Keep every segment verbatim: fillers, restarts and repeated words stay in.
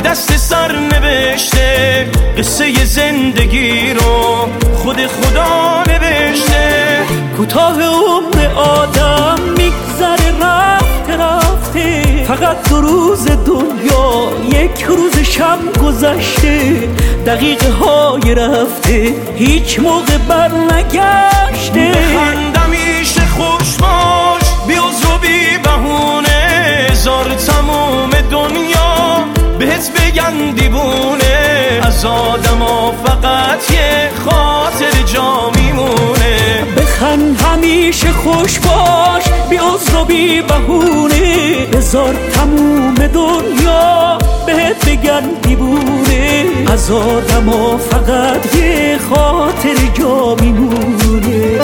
دست سر نوشته، قصه زندگی رو خود خدا نوشته. کوتاه عمر آدم میگذره رفته رفته، فقط دو روز دنیا یک روز شب گذشته. دقیقه های رفته هیچ موقع بر نگشته. بخند همیشه خوش باش، بی عذر و بی بهونه، زار تموم دنیا بهت بگن دیوونه. از آدما فقط یه خاطر جا میمونه. بخند همیشه خوش باش، بی عذر و بی بهونه، بذار تموم دنیا بهت بگن دیوونه. از آدما فقط یه خاطر جا میمونه.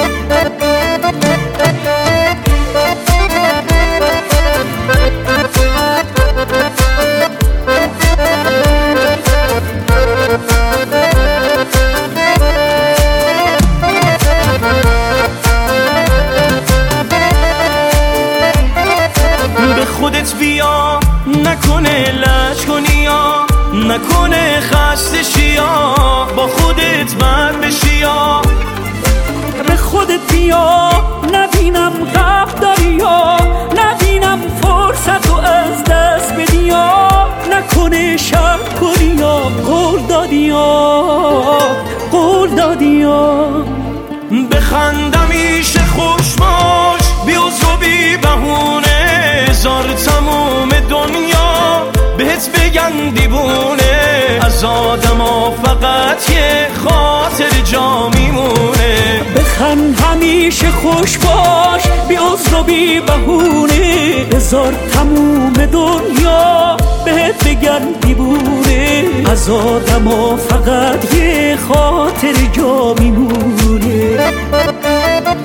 خودت بیا، نکنه لج کنی یا نکنه خسته شیا، با خودت بر بشی یا به خودت بیا. نبینم غف داری یا نبینم فرصت رو از دست بدی یا نکنه شر کنی یا قول دادی یا قول دادی یا. بخند همیشه خوش باش، بی عذر و بی بهونه، زار تموم دنیا بهت بگن دیوونه. از آدما فقط یه خاطر جا میمونه. بخند همیشه خوش باش، بی عذر و بی بهونه، بذار تموم دنیا بهت بگن دیوونه. از آدما فقط یه خاطر جا میمونه.